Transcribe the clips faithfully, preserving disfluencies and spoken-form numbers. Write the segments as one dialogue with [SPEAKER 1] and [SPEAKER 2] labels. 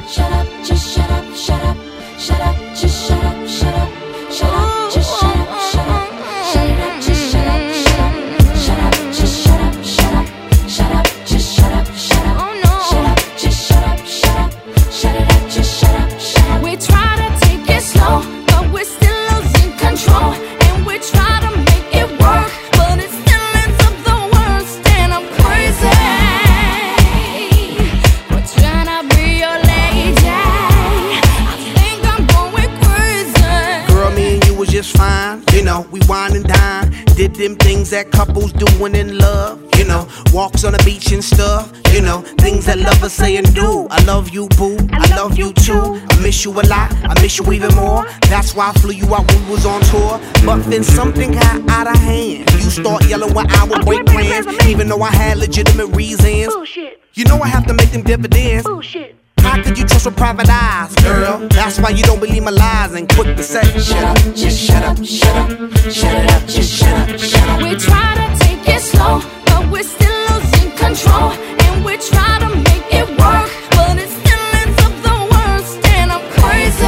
[SPEAKER 1] shut up, just shut up, shut up, shut up, just shut up, shut up, shut up, just shut up, shut up, shut up, just shut up, shut up, shut up, just shut up, shut up, shut up, just shut up, shut up, shut up, just shut up, shut up, shut it up, just shut up, shut up. We try to take it slow, but we're still losing control, and we try to make it work, but it still ends up the worst, and I'm crazy. We're trying to be your lady. I think I'm going crazy.
[SPEAKER 2] Girl, me and you was just fine. You know, we wine and dine. Did them things that couples doing in love. You know, walks on the beach and stuff. You know, things that lovers say and do. I love you, boo. I love you too. I miss you a lot. I miss you even more. That's why I flew you out when we was on tour. But then something got out of hand. You start yelling when I would break plans, even though I had legitimate reasons.
[SPEAKER 1] Bullshit.
[SPEAKER 2] You know I have to make them dividends.
[SPEAKER 1] Bullshit.
[SPEAKER 2] How could you trust with private eyes, girl? That's why you don't believe my lies and quick to say, shut up, just shut up, shut up, shut it up, just shut up, shut up.
[SPEAKER 1] We try to take it slow, but we're still losing control, and we try to make it work, but it still ends up the worst, and I'm crazy.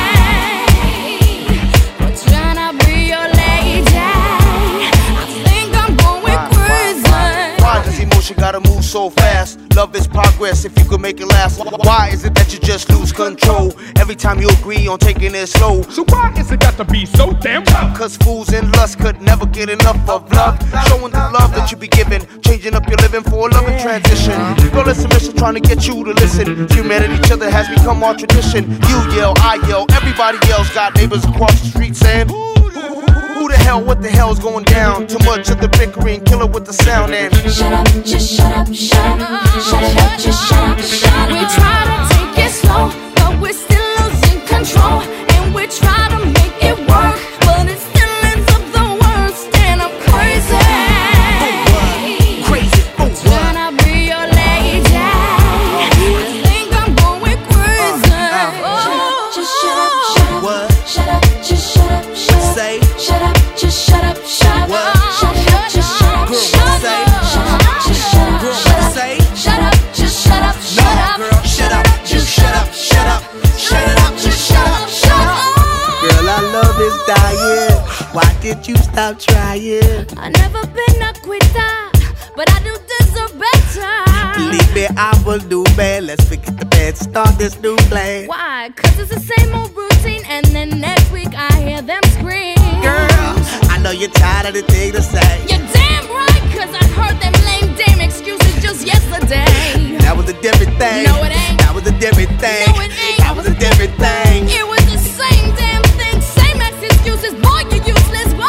[SPEAKER 1] We're trying to be your lady. I think I'm going crazy.
[SPEAKER 3] Why does emotion gotta move so fast? Love is progress if you could make it last. Why is it that you just lose control every time you agree on taking it slow?
[SPEAKER 4] So why is it got to be so damn tough?
[SPEAKER 3] Cause fools in lust could never get enough of love. Showing the love that you be giving, changing up your living for a loving transition. Girl, it's a mission trying to get you to listen. Humanity, each other has become our tradition. You yell, I yell, everybody yells. Got neighbors across the street saying, who the hell, what the hell's going down? Too much of the bickering, kill it with the sound and
[SPEAKER 1] Shut up, just shut up, shut up, shut it up, just shut up, shut up. We try to take it slow, but we're still losing control, and we try to make it work, but it still ends up the worst, and I'm crazy.
[SPEAKER 2] Crazy, oh what?
[SPEAKER 1] Trying to be your lady. I think I'm going crazy. Oh, just shut up, shut up,
[SPEAKER 2] What?
[SPEAKER 1] shut up, just shut up, shut up.
[SPEAKER 2] Say,
[SPEAKER 1] Shut up, just shut up, shut up.
[SPEAKER 2] What?
[SPEAKER 1] Shut up, just shut up,
[SPEAKER 2] Girl,
[SPEAKER 1] shut up.
[SPEAKER 2] say.
[SPEAKER 1] Shut up, just shut up,
[SPEAKER 2] Girl,
[SPEAKER 1] shut up.
[SPEAKER 2] say.
[SPEAKER 1] Shut up, just shut up, shut
[SPEAKER 2] no,
[SPEAKER 1] up.
[SPEAKER 2] girl, shut up, just shut up, shut up, shut it up, just shut up, shut up. Girl, our love is dying. Why did you stop trying?
[SPEAKER 1] I never been a quitter, but I do deserve better.
[SPEAKER 2] Believe me, I will do bad. Let's forget the bad, start this new plan.
[SPEAKER 1] Why? Cause it's the same old routine, and then next week I hear them scream.
[SPEAKER 2] Girl, I know you're tired of the thing to say.
[SPEAKER 1] You're damn right, cause I heard them lame dame excuses just yesterday.
[SPEAKER 2] That was a different thing.
[SPEAKER 1] No, it ain't.
[SPEAKER 2] That was a different thing.
[SPEAKER 1] No, it ain't.
[SPEAKER 2] That was a different thing.
[SPEAKER 1] It was the same damn thing, same ex excuses, boy, you useless, boy.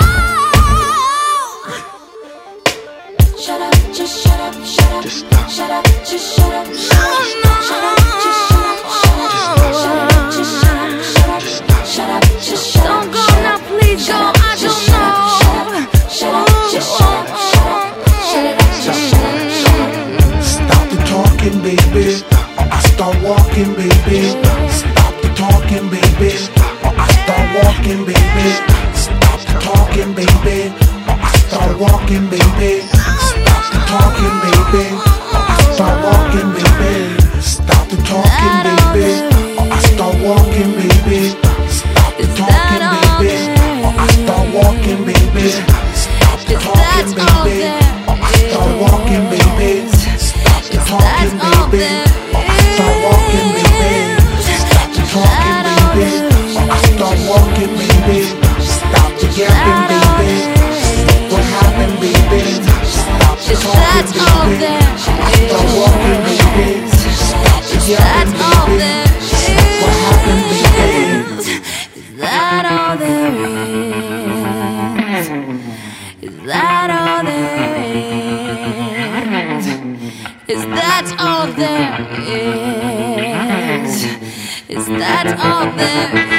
[SPEAKER 1] Shut up, just shut up, shut up.
[SPEAKER 3] Just stop.
[SPEAKER 1] Shut up, just shut up, shut up. Shut up, just shut up, shut up. Shut up, just shut up, shut up. Shut up, just shut up. Don't go now, please go, I don't know. Shut up, just shut up, shut up. Shut it up, just shut up, shut up.
[SPEAKER 5] Stop the talking, baby, or I start walking, baby. Stop the talking, baby, or I start walking, baby. Stop the talking, baby, or I start walking, baby. Stop the talking, baby, or I start walking, baby. Stop the talking, baby, or I start walking, baby. Stop the talking, baby, or I start walking, baby. Stop the talking, baby, or I start walking, baby. Stop the talking, baby, or I start walking, baby. Stop the talking, baby, or I start walking, baby. Stop the yapping, baby. What happened, baby? Stop the talking, baby, or I start walking, baby. Stop the yapping, baby. What happened, baby?
[SPEAKER 1] Is that all there is? Is that all there is? Is that all there is? Is that all there is?